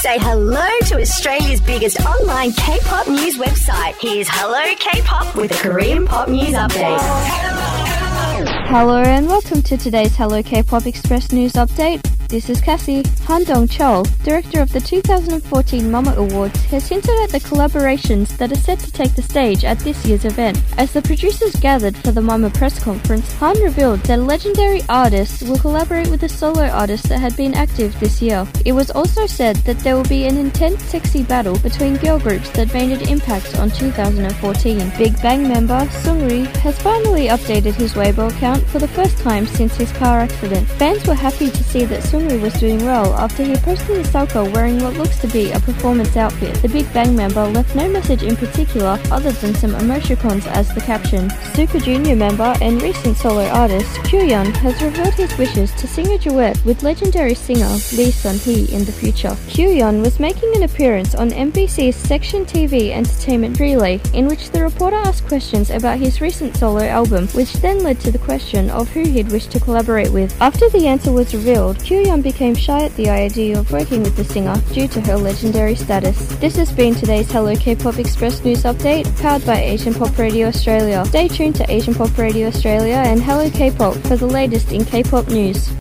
Say hello to Australia's biggest online K-pop news website. Here's Hello K-pop with a Korean pop news update. Hello and welcome to today's Hello K-pop Express News Update. This is Cassie. Han Dong-chul, director of the 2014 Mama Awards, has hinted at the collaborations that are set to take the stage at this year's event. As the producers gathered for the Mama press conference, Han revealed that a legendary artist will collaborate with a solo artist that had been active this year. It was also said that there will be an intense sexy battle between girl groups that made an impact on 2014. Big Bang member Seungri has finally updated his Weibo account for the first time since his car accident. Fans were happy to see that Seungri was doing well after he posted a selfie wearing what looks to be a performance outfit. The Big Bang member left no message in particular other than some emoticons as the caption. Super Junior member and recent solo artist Kyuhyun has revealed his wishes to sing a duet with legendary singer Lee Sun-hee in the future. Kyuhyun was making an appearance on MBC's Section TV Entertainment Relay, in which the reporter asked questions about his recent solo album, which then led to the question of who he'd wish to collaborate with. After the answer was revealed, Kyuhyun became shy at the idea of working with the singer due to her legendary status. This has been today's Hello K-pop Express News Update, powered by Asian Pop Radio Australia. Stay tuned to Asian Pop Radio Australia and Hello K-pop for the latest in K-pop news.